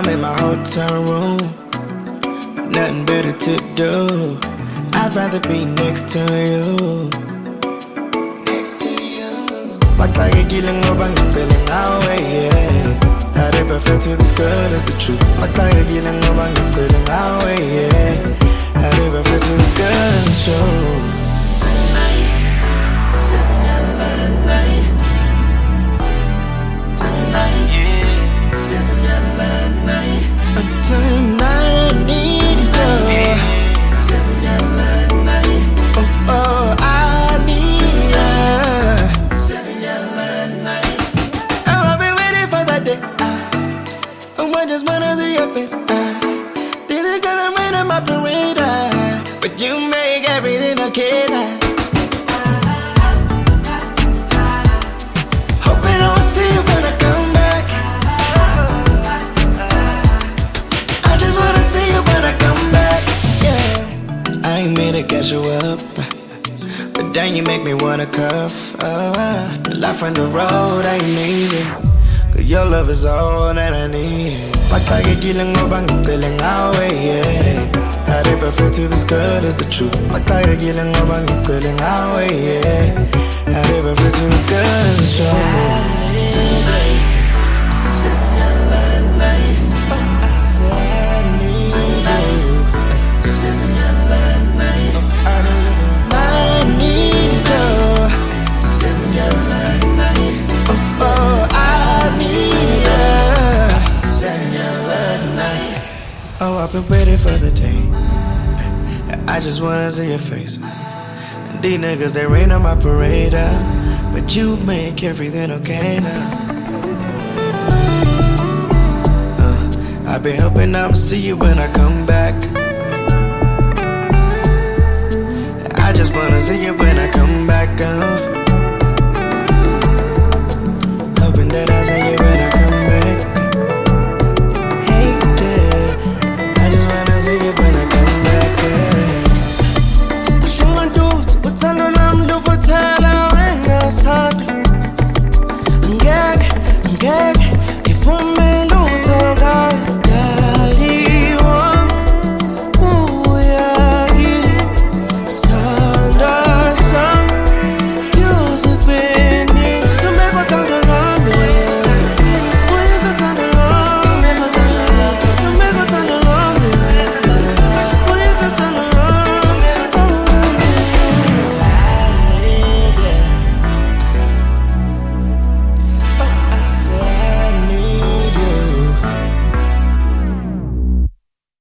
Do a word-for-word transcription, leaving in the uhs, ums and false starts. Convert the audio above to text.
I'm in my hotel room, nothing better to do. I'd rather be next to you. Next to you. Magkakagilang mo bang feeling away, yeah. Had it perfect to this girl, is the truth. Magkakagilang mo bang feeling away, yeah. Had it perfect to this girl, is the truth. Tonight, seven yellow night. Tonight, yeah. Seven yellow night. Tonight, I need you. Seven yellow night. Oh, oh, I need you. Seven yellow night. Oh, I've been waiting for that day. I, I just wanna see your face. I, this is gonna rain on my parade. I, but you make everything okay now. Hoping I will see you when I come back. I just wanna see you when I come back. Yeah. I ain't mean to catch you up, but dang, you make me wanna cuff. Uh, life on the road ain't easy, cause your love is all that I need. Magkakagilang mo bang feeling away, yeah. Had it perfect to this girl, is the truth. Magkakagilang mo bang feeling away, yeah. Had it perfect to this girl, is the truth. Tonight, seven yellow night. Oh, I said I need tonight, you. Seven yellow night. Oh, I need you. Seven yellow night. Oh, oh, I need you. Seven yellow night. Oh, I've been waiting for the day. I just wanna see your face. These niggas, they rain on my parade, uh, but you make everything okay now. uh, I've been hoping I'ma see you when I come back. I just wanna see you when I come back, uh, hoping that I say